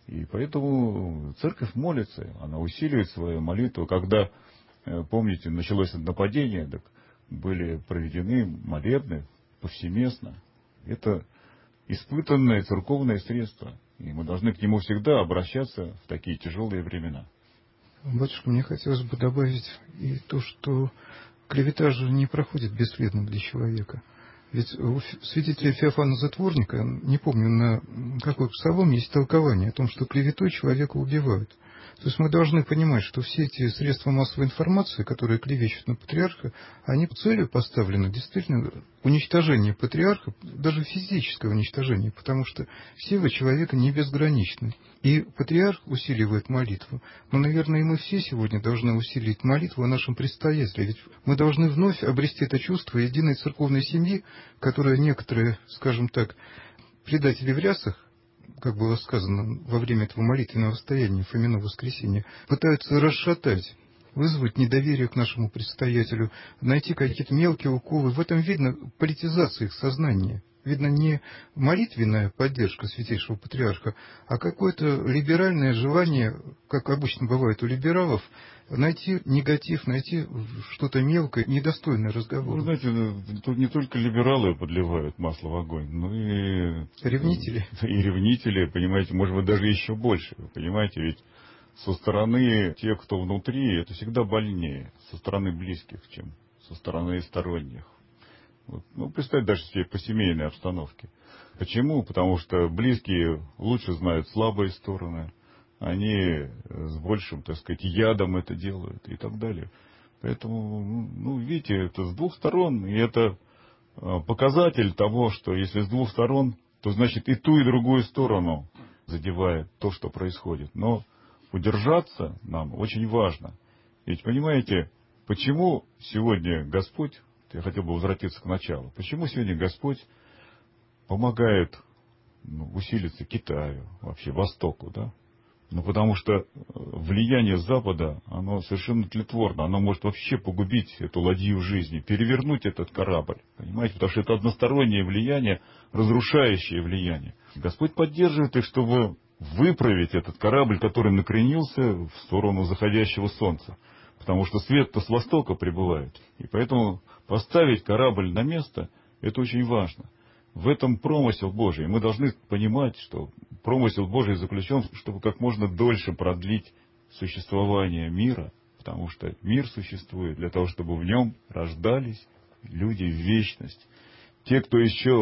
И поэтому церковь молится, она усиливает свою молитву. Когда, помните, началось нападение, так были проведены молебны повсеместно. Это испытанное церковное средство. И мы должны к нему всегда обращаться в такие тяжелые времена.
Батюшка, мне хотелось бы добавить и то, что клевета же не проходит бесследно для человека. Ведь у святителя Феофана Затворника, не помню, на какой псалом есть толкование о том, что клеветой человека убивают. То есть мы должны понимать, что все эти средства массовой информации, которые клевещут на патриарха, они целью поставлены действительно уничтожение патриарха, даже физическое уничтожение, потому что сила человека не безгранична. И патриарх усиливает молитву. Но, наверное, и мы все сегодня должны усилить молитву о нашем предстоятеле. Ведь мы должны вновь обрести это чувство единой церковной семьи, которое некоторые, скажем так, предатели в рясах, как было сказано во время этого молитвенного состояния Фомино воскресенья, пытаются расшатать, вызвать недоверие к нашему предстоятелю, найти какие-то мелкие уколы. В этом видно политизация их сознания. Видно не молитвенная поддержка святейшего патриарха, а какое-то либеральное желание, как обычно бывает у либералов, найти негатив, найти что-то мелкое, недостойное разговора.
Вы знаете, тут не только либералы подливают масло в огонь, но и
ревнители.
И ревнители, понимаете, может быть, даже еще больше. Вы понимаете, ведь со стороны тех, кто внутри, это всегда больнее, со стороны близких, чем со стороны сторонних. Вот. Ну, представьте даже себе по семейной обстановке. Почему? Потому что близкие лучше знают слабые стороны, они с большим, так сказать, ядом это делают и так далее. Поэтому, ну, видите, это с двух сторон, и это показатель того, что если с двух сторон, то значит и ту, и другую сторону задевает то, что происходит. Но удержаться нам очень важно. Ведь понимаете, почему сегодня Господь, я хотел бы возвратиться к началу, почему сегодня Господь помогает усилиться Китаю, вообще Востоку, да? Ну, потому что влияние Запада, оно совершенно тлетворно, оно может вообще погубить эту ладью жизни, перевернуть этот корабль, понимаете, потому что это одностороннее влияние, разрушающее влияние. Господь поддерживает их, чтобы выправить этот корабль, который накренился в сторону заходящего солнца, потому что свет-то с востока прибывает, и поэтому поставить корабль на место, это очень важно. В этом промысел Божий. Мы должны понимать, что промысел Божий заключен, чтобы как можно дольше продлить существование мира, потому что мир существует для того, чтобы в нем рождались люди в вечность. Те, кто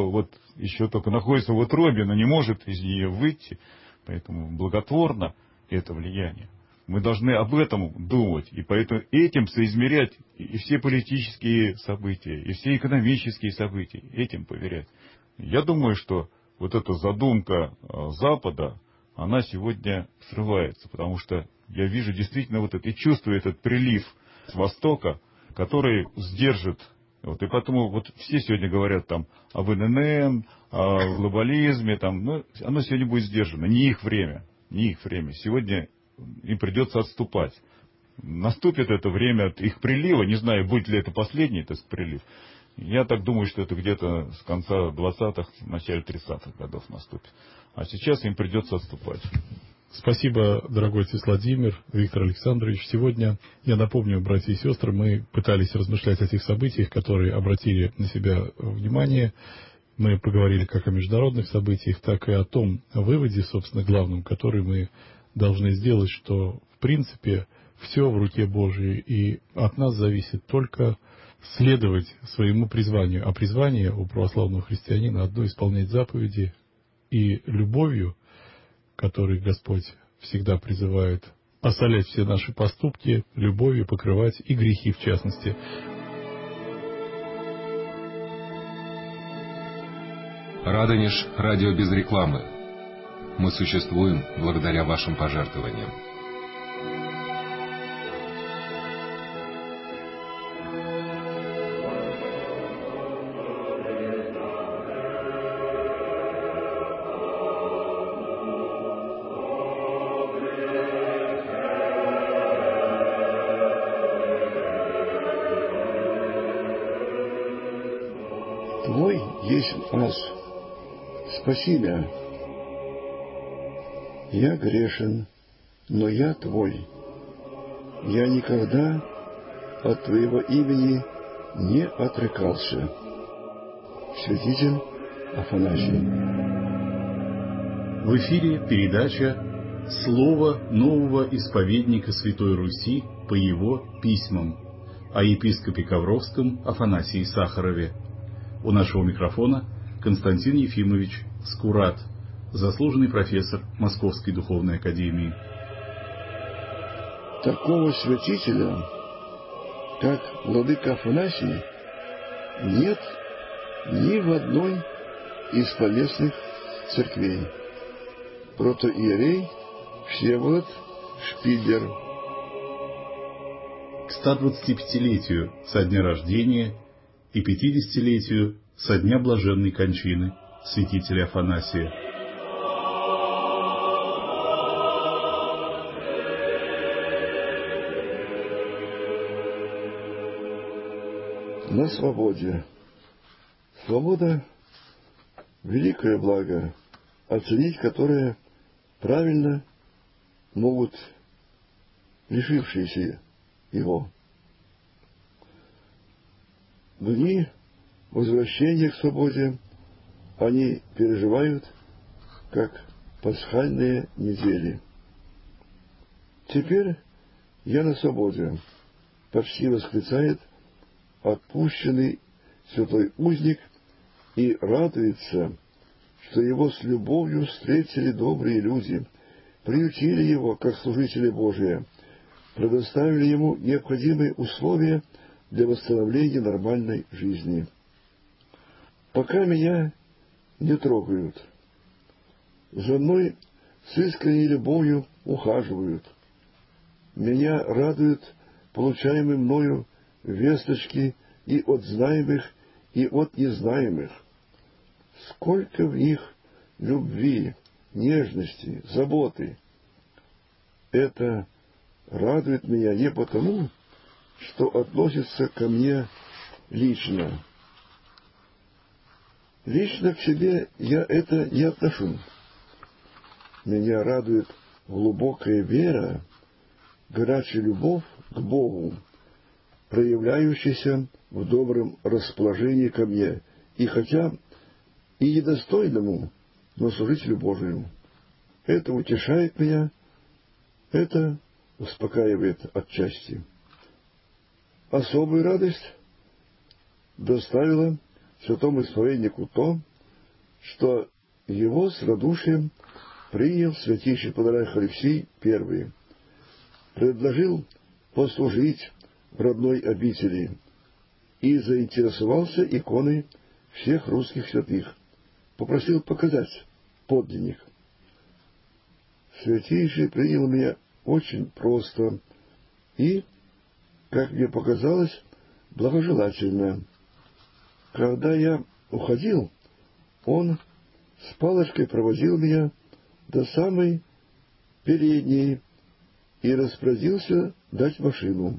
еще только находится в утробе, но не может из нее выйти, поэтому благотворно это влияние. Мы должны об этом думать, и поэтому этим соизмерять и все политические события, и все экономические события, этим поверять. Я думаю, что вот эта задумка Запада, она сегодня срывается, потому что я вижу действительно вот это, и чувствую этот прилив с Востока, который сдержит. Вот, и поэтому вот все сегодня говорят там об ИНН, о глобализме, там, но оно сегодня будет сдержано. Не их время, не их время. Сегодня им придется отступать. Наступит это время от их прилива, не знаю, будет ли это последний, так сказать, прилив. Я так думаю, что это где-то с конца 20-х, начале 30-х годов наступит. А сейчас им придется отступать.
Спасибо, дорогой отец Владимир, Виктор Александрович. Сегодня, я напомню, братья и сестры, мы пытались размышлять о тех событиях, которые обратили на себя внимание. Мы поговорили как о международных событиях, так и о том выводе, собственно, главном, который мы должны сделать, что, в принципе, все в руке Божьей, и от нас зависит только следовать своему призванию. А призвание у православного христианина одно — исполнять заповеди, и любовью, которой Господь всегда призывает, осолять все наши поступки, любовью покрывать и грехи в частности.
Радонеж — радио без рекламы. Мы существуем благодаря вашим пожертвованиям.
Твой есть нос. Спасибо. Я грешен, но я Твой. Я никогда от Твоего имени не отрекался. Святитель Афанасий.
В эфире передача «Слово нового исповедника Святой Руси по его письмам» о епископе Ковровском Афанасии Сахарове. У нашего микрофона Константин Ефимович Скурат, заслуженный профессор Московской Духовной Академии.
Такого святителя, как владыка Афанасий, нет ни в одной из поместных церквей. Протоиерей Всеволод Шпидлер.
К 125-летию со дня рождения и 50-летию со дня блаженной кончины святителя Афанасия.
На свободе. Свобода — великое благо, оценить которое правильно могут лишившиеся его. В дни возвращения к свободе они переживают как пасхальные недели. Теперь я на свободе, почти восклицает отпущенный святой узник и радуется, что его с любовью встретили добрые люди, приютили его как служителя Божия, предоставили ему необходимые условия для восстановления нормальной жизни. Пока меня не трогают, за мной с искренней любовью ухаживают, меня радуют получаемые мною весточки и от знаемых, и от незнаемых. Сколько в них любви, нежности, заботы. Это радует меня не потому, что относится ко мне лично. Лично к себе я это не отношу. Меня радует глубокая вера, горячая любовь к Богу, проявляющаяся в добром расположении ко мне, и хотя и недостойному, но служителю Божию. Это утешает меня, это успокаивает отчасти. Особую радость доставило святому исповеднику то, что его с радушием принял святейший патриарх Алексий I, предложил послужить в родной обители и заинтересовался иконой всех русских святых, попросил показать подлинник. Святейший принял меня очень просто и, как мне показалось, благожелательно. Когда я уходил, он с палочкой проводил меня до самой передней и распорядился дать машину.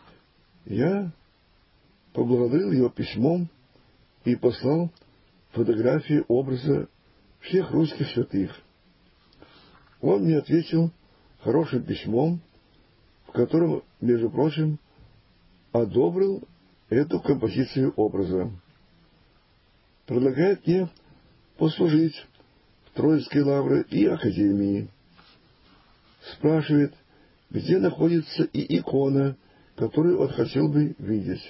Я поблагодарил его письмом и послал фотографии образа всех русских святых. Он мне ответил хорошим письмом, в котором, между прочим, одобрил эту композицию образа. Предлагает мне послужить в Троицкой лавре и Академии. Спрашивает, где находится и икона, которую он хотел бы видеть.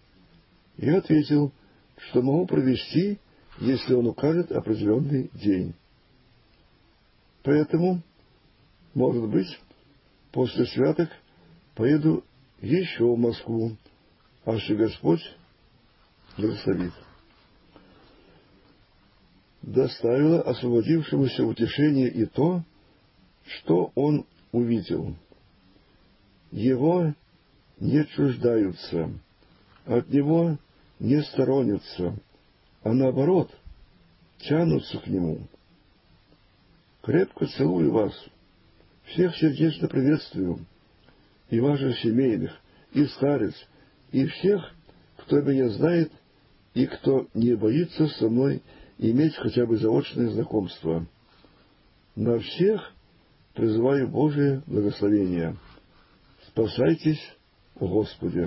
Я ответил, что могу провести, если он укажет определенный день. Поэтому, может быть, после святок поеду еще в Москву, аж и Господь благословит. Доставило освободившемуся утешение и то, что он увидел. Его не чуждаются, от него не сторонятся, а наоборот, тянутся к нему. Крепко целую вас, всех сердечно приветствую, и ваших семейных, и старец, и всех, кто меня знает, и кто не боится со мной иметь хотя бы заочное знакомство. На всех призываю Божие благословение. Спасайтесь в Господе.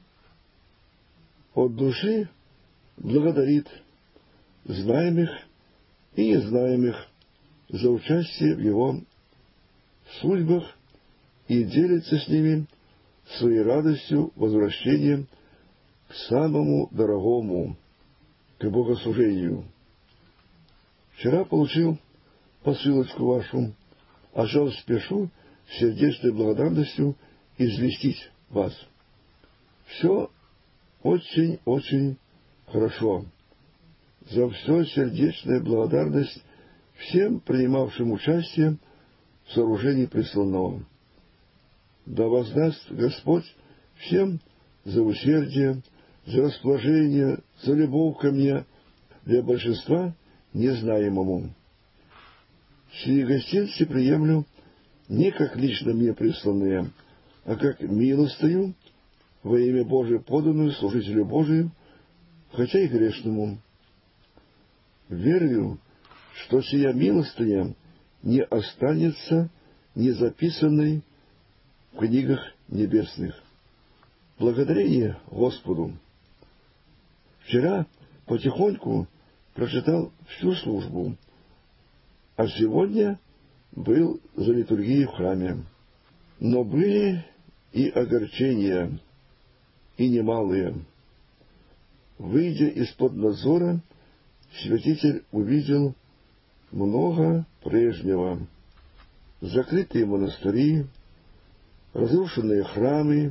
От души благодарит знаемых и незнаемых за участие в его судьбах и делится с ними своей радостью возвращения к самому дорогому, к богослужению. Вчера получил посылочку вашу, а сейчас спешу с сердечной благодарностью известить вас. Все очень-очень хорошо. За все сердечная благодарность всем принимавшим участие в сооружении присланного. Да воздаст Господь всем за усердие, за расположение, за любовь ко мне, для большинства незнаемому. Сии гостинцы приемлю не как лично мне присланные, а как милостыню во имя Божие поданную служителю Божию, хотя и грешному. Верю, что сия милостыня не останется незаписанной в книгах небесных. Благодарение Господу. Вчера потихоньку прочитал всю службу, а сегодня был за литургией в храме. Но были и огорчения, и немалые. Выйдя из-под надзора, святитель увидел много прежнего. Закрытые монастыри, разрушенные храмы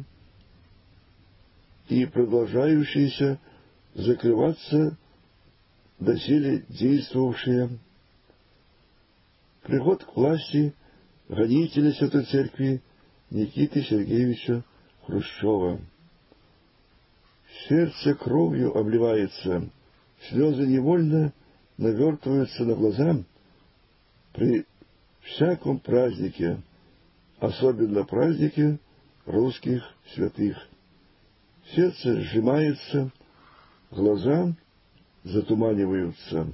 и продолжающиеся закрываться доселе действовавшие. Приход к власти гонителя Святой Церкви Никиты Сергеевича Хрущева. Сердце кровью обливается, слезы невольно навертываются на глаза при всяком празднике, особенно празднике русских святых. Сердце сжимается, глаза затуманиваются.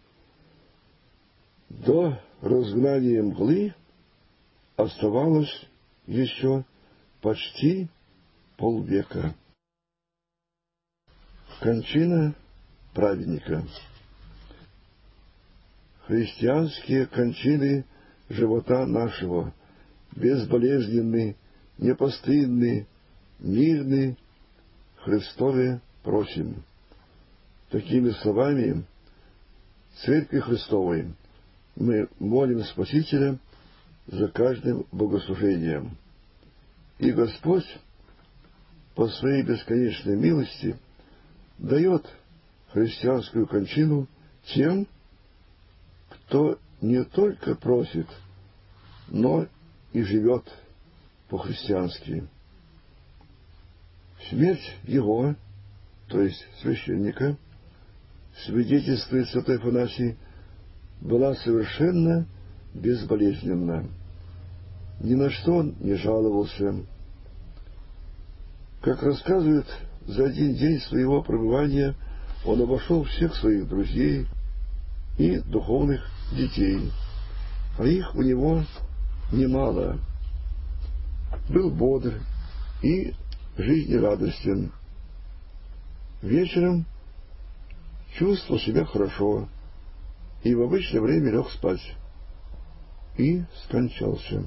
До разгнания мглы оставалось еще почти полвека. Кончина праведника. Христианские кончины живота нашего безболезненны, непостыдны, мирны, Христове просим. Такими словами Церкви Христовой мы молим Спасителя за каждым богослужением. И Господь по своей бесконечной милости дает христианскую кончину тем, кто не только просит, но и живет по-христиански. Смерть его, то есть священника, свидетельствует святой Афанасий, была совершенно безболезненна. Ни на что он не жаловался. Как рассказывают, за один день своего пребывания он обошел всех своих друзей и духовных детей, а их у него немало. Был бодр и жизнерадостен. Вечером чувствовал себя хорошо и в обычное время лег спать и скончался.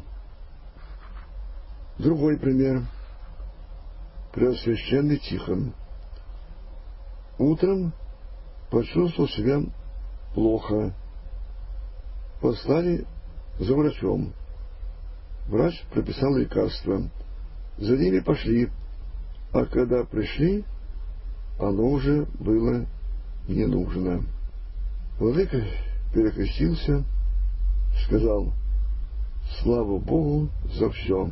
Другой пример. Преосвященный Тихон. Утром почувствовал себя плохо. Послали за врачом. Врач прописал лекарства. За ними пошли, а когда пришли, оно уже было не нужно. Владыка перекрестился, сказал: «Слава Богу за все.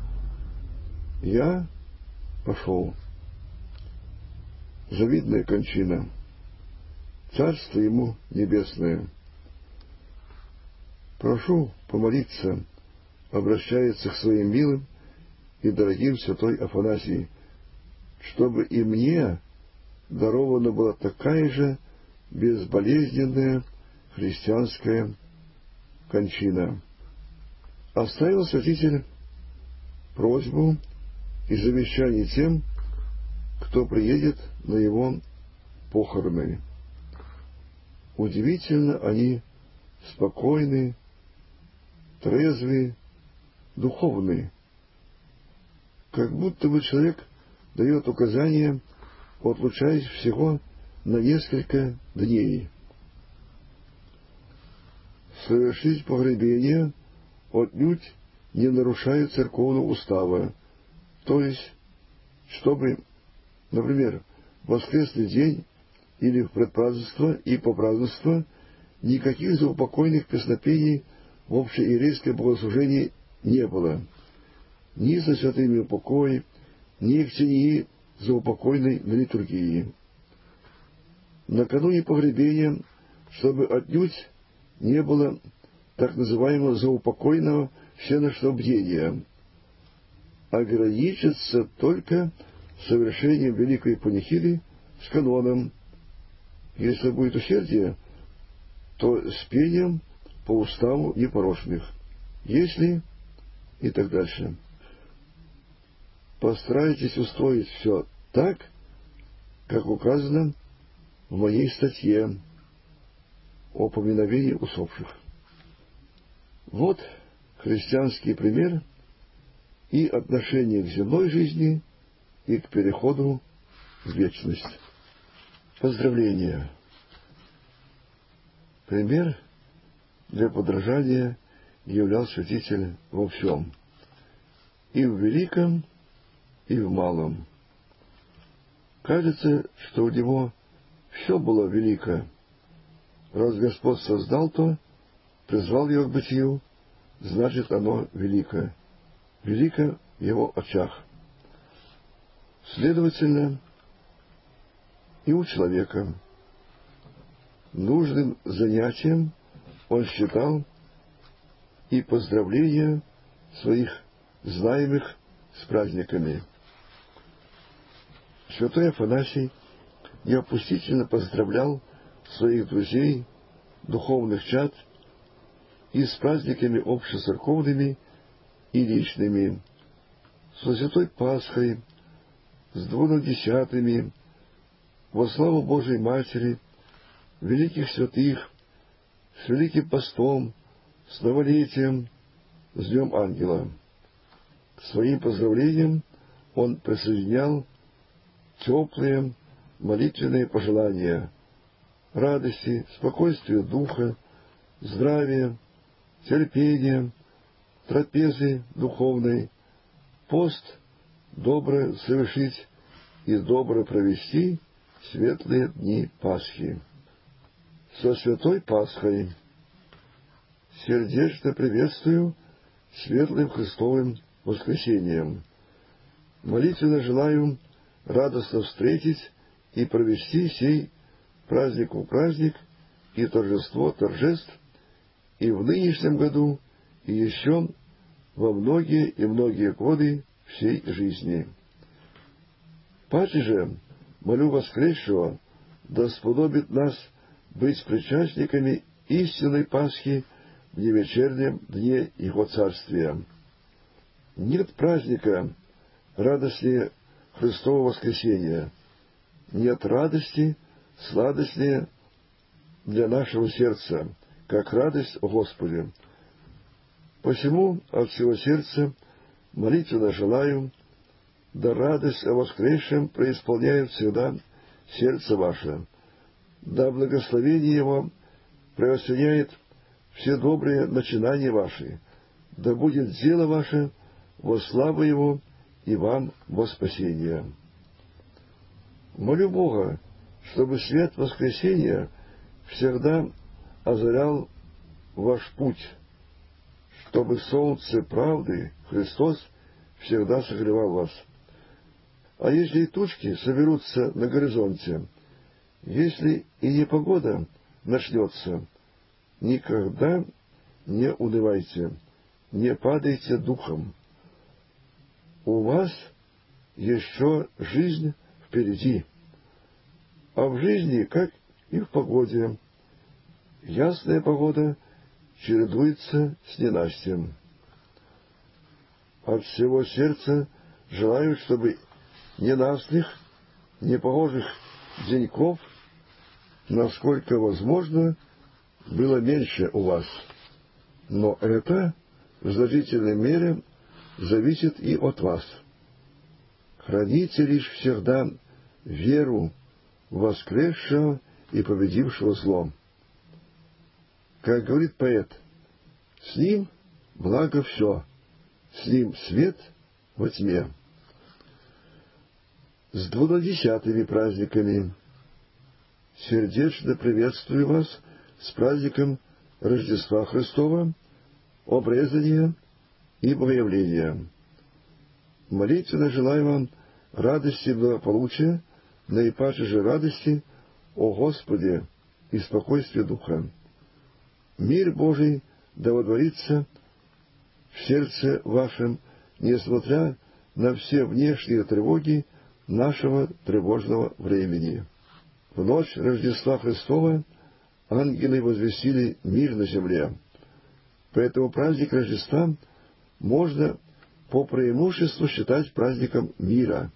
Я пошел». Завидная кончина. Царство ему небесное. Прошу помолиться, обращается к своим милым и дорогим святой Афанасий, чтобы и мне дарована была такая же безболезненная христианская кончина. Оставил святитель просьбу и завещание тем, кто приедет на его похороны. Удивительно, они спокойны, трезвы, духовны. Как будто бы человек дает указания, отлучаясь всего на несколько дней. Совершить погребение отнюдь не нарушая церковного устава, то есть, чтобы, например, в воскресный день или в предпразднество и попразднество никаких заупокойных песнопений в общеиерейском богослужении не было, ни со святыми упокой, ни к тении заупокойной на литургии. Накануне погребения, чтобы отнюдь не было так называемого заупокойного всеночного бдения, ограничится только совершением великой панихиды с каноном. Если будет усердие, то с пением по уставу непорочных. Если и так дальше. Постарайтесь устроить все так, как указано в моей статье о поминовении усопших. Вот христианский пример и отношение к земной жизни, и к переходу в вечность. Поздравления. Пример для подражания являл святитель во всем, и в великом, и в малом. Кажется, что у него все было велико. Раз Господь создал то, призвал его к бытию, значит, оно велико. Велико в его очах. Следовательно, и у человека нужным занятием он считал и поздравления своих знаемых с праздниками. Святой Афанасий неопустительно поздравлял своих друзей, духовных чад и с праздниками общецерковными и личными, со Святой Пасхой, с двунадесятыми, во славу Божией Матери, великих святых, с Великим Постом, с Новолетием, с Днем Ангела. К своим поздравлениям он присоединял теплые молитвенные пожелания радости, спокойствия духа, здравия, терпения, трапезы духовной, пост добро совершить и добро провести светлые дни Пасхи. Со Святой Пасхой сердечно приветствую светлым Христовым воскресением. Молитвенно желаю радостно встретить и провести сей празднику праздник и торжество торжеств и в нынешнем году, и еще во многие и многие годы всей жизни. Паче же молю воскресшего да сподобит нас быть причастниками истинной Пасхи в невечернем дне Его Царствия. Нет праздника радостнее Христова воскресения, нет радости сладостнее для нашего сердца, как радость о Господе. Посему от всего сердца молитвенно желаю, да радость о воскресшем преисполняет всегда сердце ваше, да благословение Его преосеняет все добрые начинания ваши, да будет дело ваше во славу Его и вам во спасение. Молю Бога, чтобы свет воскресения всегда озарял ваш путь, чтобы солнце правды, Христос, всегда согревал вас. А если и тучки соберутся на горизонте, если и непогода начнется, никогда не унывайте, не падайте духом. У вас еще жизнь впереди. А в жизни, как и в погоде, ясная погода чередуется с ненастьем. от всего сердца желают, чтобы ненастных, непогожих деньков, насколько возможно, было меньше у вас. Но это в значительной мере зависит и от вас. Храните лишь всегда веру воскресшего и победившего зло. Как говорит поэт, с ним благо все, с ним свет во тьме. С 210-ми праздниками сердечно приветствую вас с праздником Рождества Христова, обрезания и богоявления. Молитвенно желаю вам радости и благополучия, наипаче же радости о Господе и спокойствия духа. Мир Божий да водворится в сердце вашем, несмотря на все внешние тревоги нашего тревожного времени. В ночь Рождества Христова ангелы возвестили мир на земле. Поэтому праздник Рождества можно по преимуществу считать праздником мира.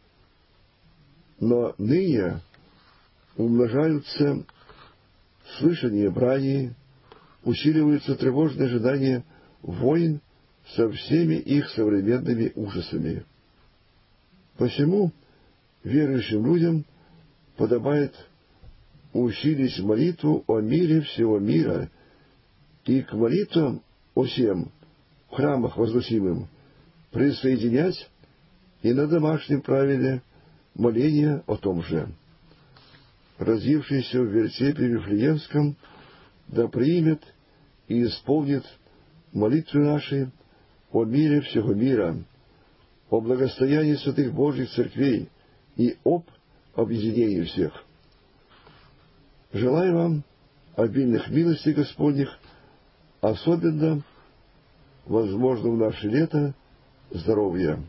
Но ныне умножаются слышание брани, усиливаются тревожные ожидания войн со всеми их современными ужасами. Посему верующим людям подобает усилить молитву о мире всего мира и к молитвам о сем в храмах возносимым присоединять и на домашнем правиле моления о том же. Родившийся в вертепе Вифлеемском да примет и исполнит молитвы наши о мире всего мира, о благостоянии святых Божьих церквей и об объединении всех. Желаю вам обильных милостей Господних, особенно, возможно, в наше лето, здоровья.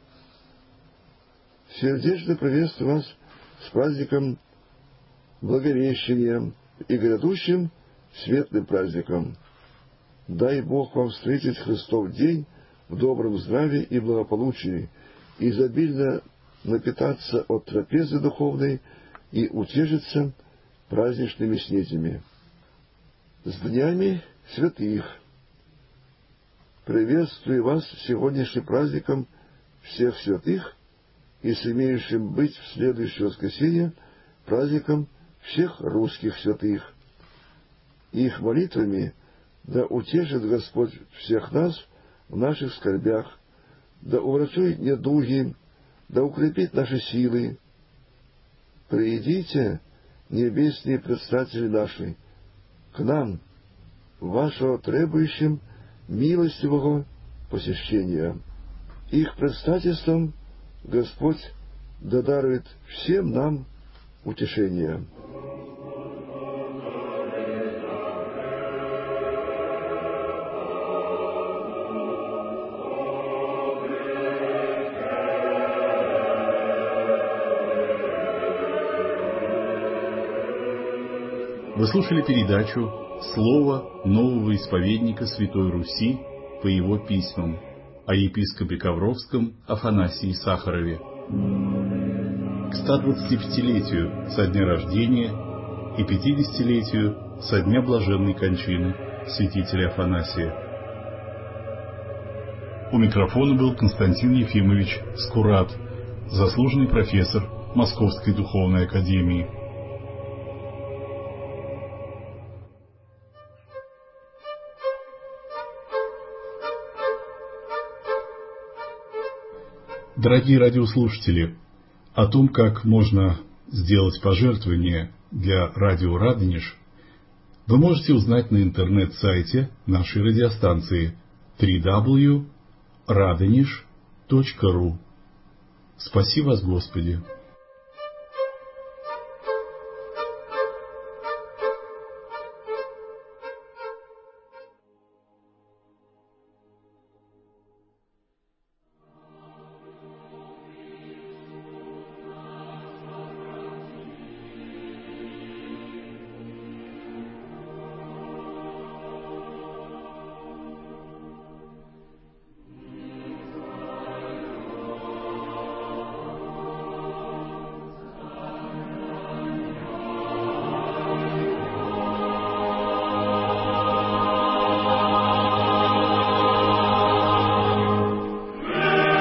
Сердечно приветствую вас с праздником Благовещения и грядущим светлым праздником. Дай Бог вам встретить Христов день в добром здравии и благополучии, изобильно напитаться от трапезы духовной и утешиться праздничными снетями. С днями святых! Приветствую вас сегодняшним праздником всех святых и с имеющим быть в следующее воскресенье праздником всех русских святых. Их молитвами да утешит Господь всех нас в наших скорбях, да уврачует недуги, да укрепит наши силы. Приидите, небесные предстатели наши, к нам, вашего требующим милостивого посещения. Их предстательством Господь да дарует всем нам утешение.
Вы слушали передачу «Слово нового исповедника Святой Руси по его письмам» о епископе Ковровском Афанасии Сахарове. К 125-летию со дня рождения и 50-летию со дня блаженной кончины святителя Афанасия. У микрофона был Константин Ефимович Скурат, заслуженный профессор Московской духовной академии. Дорогие радиослушатели, о том, как можно сделать пожертвование для радио «Радонеж», вы можете узнать на интернет-сайте нашей радиостанции www.radonеж.ru. Спаси вас, Господи!